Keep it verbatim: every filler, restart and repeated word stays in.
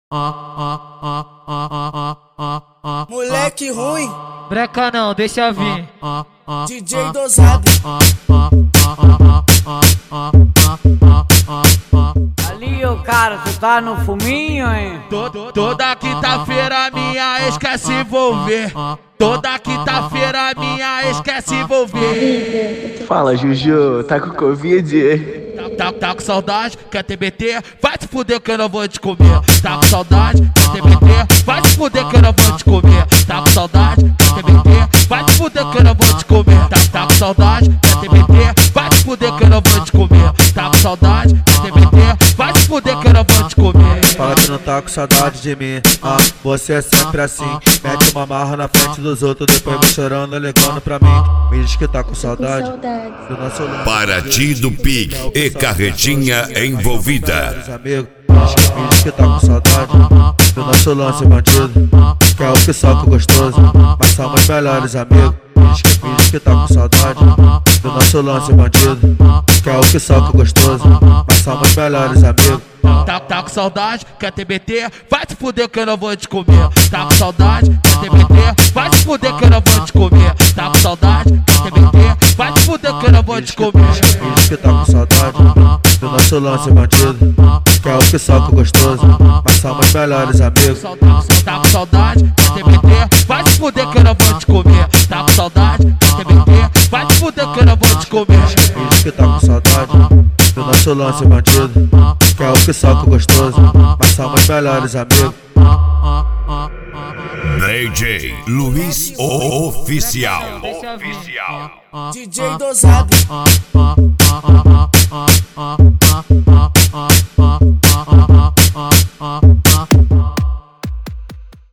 Moleque ruim, breca não, deixa vir. D J dosado. Ali o cara, tu tá no fuminho, hein? Toda, toda quinta-feira minha ex quer se envolver. Toda quinta-feira minha ex quer se envolver. Fala, Juju, tá com Covid? Tá, tá com saudade, quer T B T? Vai se fuder que eu não vou te comer. Tá com saudade, quer T B T? Vai se fuder que eu não vou te comer. Tá com saudade, quer T B T? Vai se fuder que eu não vou te comer. Tá, tá com saudade, quer T B T? Vai se fuder que eu não vou te comer. Tá com saudade, quer T B T? Vai se fuder que eu não vou te comer. Fala que não tá com saudade de mim, ah, você é sempre assim. Mete uma marra na frente dos outros, depois vai chorando, ligando pra mim. Me diz que tá com saudade do nosso lugar. Paraty do Pig e carretinha envolvida. Amigo, me diz que tá com saudade do nosso lance bandido, que é o que soca gostoso, mas somos melhores amigos. Me diz que, me diz que tá com saudade do nosso lance bandido, que é o que soca gostoso, mas somos melhores amigos. Tá, tá com saudade, quer T B T? Vai se fuder que eu não vou te comer. Tá com saudade, quer T B T? Vai se fuder que eu não vou te comer. Tá com saudade, quer T B T? Vai se fuder que eu não vou te comer. Me diz que tá com saudade do nosso lance bandido, que é o que soca gostoso, mas somos melhores amigos. Tá com saudade, quer T B T? Vai se fuder que eu não vou te comer. Tá com saudade, quer T B T? Vai se fuder que eu não vou te comer. Me diz que tá com saudade do nosso lance bandido, que é o que soca gostoso, mas somos melhores amigos. D J Luiz Oficial. Oficial. D J dosado. Ah,